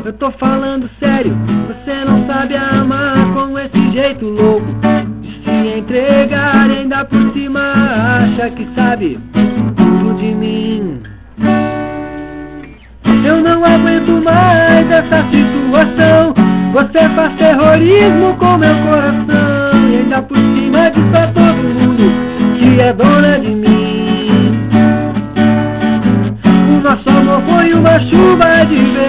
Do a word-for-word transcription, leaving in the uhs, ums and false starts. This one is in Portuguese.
Eu tô falando sério, você não sabe amar com esse jeito louco de se entregar e ainda por cima acha que sabe tudo de mim. Eu não aguento mais essa situação. Você faz terrorismo com meu coração e ainda por cima diz pra todo mundo que é dona de mim. O nosso amor foi uma chuva de verão.